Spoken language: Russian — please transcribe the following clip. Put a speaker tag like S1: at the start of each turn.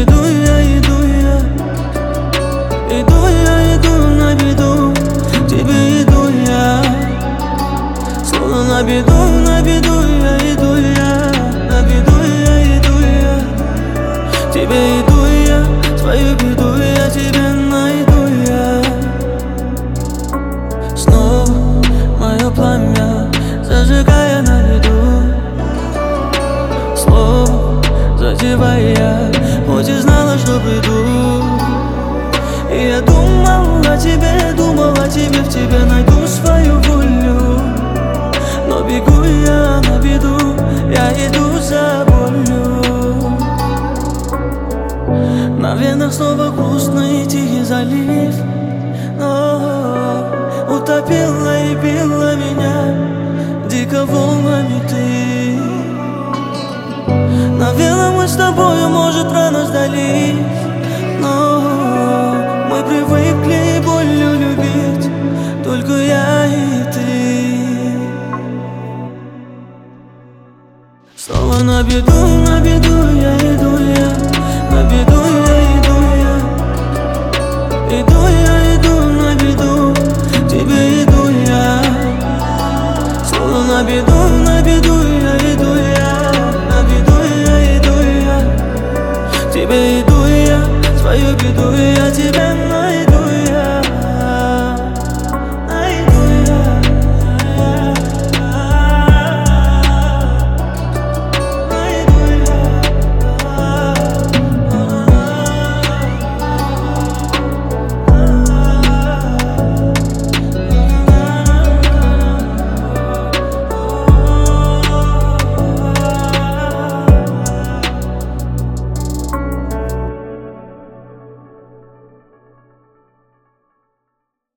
S1: иду я, иду я. Иду я, иду на беду, к тебе иду я. Словно на беду я иду я. На беду я иду я. К тебе иду я, свою беду я тебе найду я. Снова мое пламя, зажигая на льду. Слово задевая, хоть и знала, что приду. И я думал о тебе, в тебе найду свою волю. Но бегу я на беду, я иду за болью. На венах снова грустный тихий залив, но утопила и била меня дико волнами ты. Наверное, мы с тобою, может, рано сдались, но мы привыкли болью любить, только я и ты. Снова на беду я иду я. На беду я иду я. Иду я, иду на беду, к тебе иду я. Снова на беду я иду я. На беду я иду я. К тебе иду я, свою беду я тебе найду.